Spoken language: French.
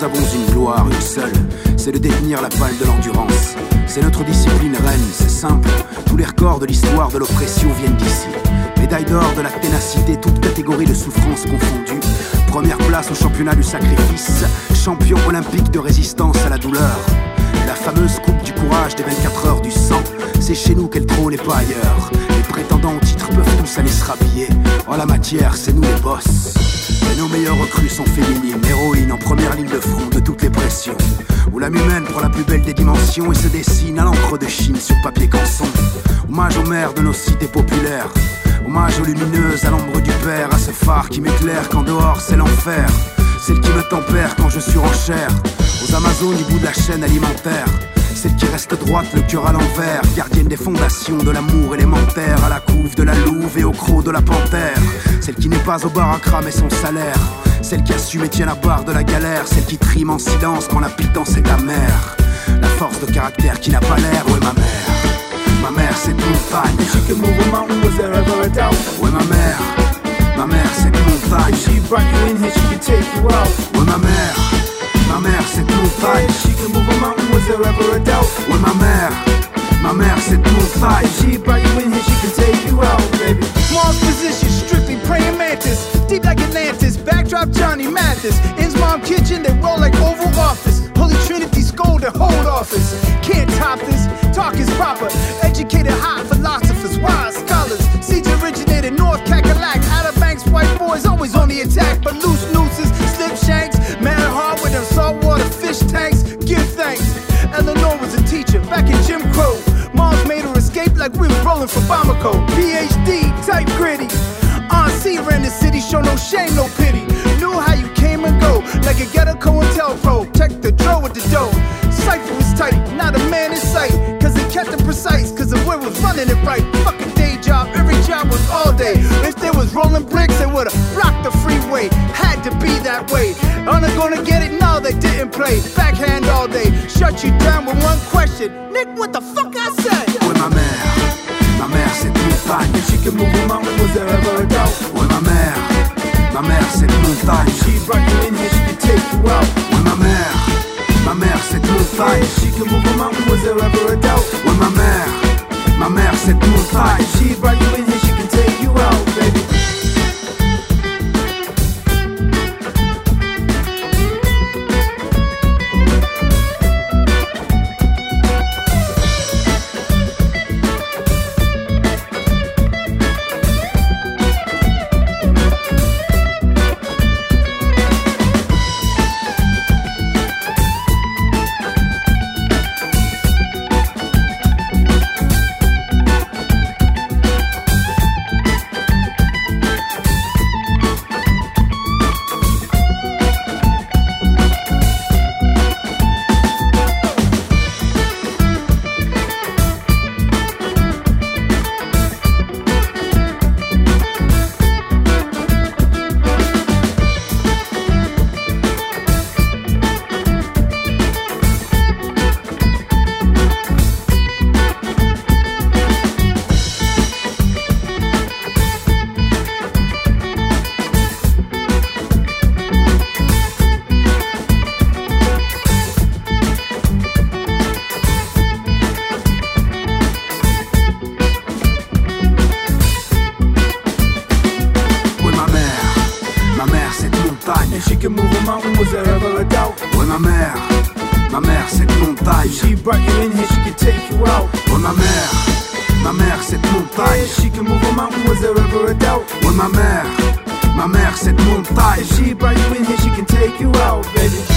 avons une gloire, une seule, c'est de détenir la balle de l'endurance. C'est notre discipline reine, c'est simple. Tous les records de l'histoire de l'oppression viennent d'ici. Médaille d'or de la ténacité, toutes catégories de souffrance confondues. Première place au championnat du sacrifice. Champion olympique de résistance à la douleur. La fameuse coupe du courage des 24 heures du sang. C'est chez nous qu'elle trône et pas ailleurs. Les prétendants au titre peuvent tous aller se rhabiller. En la matière, c'est nous les boss. Et nos meilleures recrues sont féminines, héroïnes en première ligne de front de toutes les pressions. Où l'âme humaine prend la plus belle des dimensions et se dessine à l'encre de Chine sur papier canson. Hommage aux mères de nos cités populaires. Hommage aux lumineuses à l'ombre du père. À ce phare qui m'éclaire quand dehors c'est l'enfer. Celle qui me tempère quand je surenchère. Aux Amazones du bout de la chaîne alimentaire. Celle qui reste droite, le cœur à l'envers. Gardienne des fondations de l'amour élémentaire. À la couve de la louve et au croc de la panthère. Celle qui n'est pas au bar à cramer son salaire. Celle qui assume et tient la barre de la galère. Celle qui trime en silence quand la pitance est amère. La force de caractère qui n'a pas l'air, ouais ma mère. Ma mère c'est montagne. She can move a mountain, was there ever a doubt? Ouais ma mère c'est montagne. She brought you in here, she can take you out. Ouais ma mère c'est montagne. She can move a mountain, was there ever a doubt? Ouais ma mère c'est montagne. She brought you in here, she can take you out, baby. Mom's position, strictly praying mantis. Deep like Atlantis, backdrop Johnny Mathis. In's mom kitchen, they roll like Oval Office. Holy Trinity scold and hold office. Can't top this, talk is proper. Educated high philosophers, wise scholars. Seeds originated North Cackalack. Outer Banks, white boys always on the attack. But loose nooses, slip shanks. Man hard with them saltwater fish tanks. Give thanks. Eleanor was a teacher back in Jim Crow. Mom's made her escape like we was rolling for Bamako. PhD, type gritty. C ran the city, show no shame, no pity. Knew how you came and go, like a ghetto COINTELPRO. Check the draw with the dough. Cypher was tight, not a man in sight. Cause it kept it precise, cause the word was running it right. Fucking day job, every job was all day. If there was rolling bricks, they would've blocked the freeway. Had to be that way. Aren't they gonna get it? No, they didn't play. Backhand all day, shut you down with one question. Nick, what the fuck I said? Ouais ma mère c'est montagne. She can move a mountain, was there ever a doubt? Ouais ma mère c'est montagne. She brought you in here, she can take you out. Ouais ma mère c'est montagne. She can move a mountain, was there ever a doubt? Ouais ma mère c'est montagne. She brought you in here, she can take you out, baby. She can move a mountain, was there ever a doubt? Ouais ma mère c'est montagne. She brought you in here, she can take you out. Ouais ma mère c'est montagne. She can move a mountain, was there ever a doubt? Ouais ma mère c'est montagne. She brought you in here, she can take you out, baby.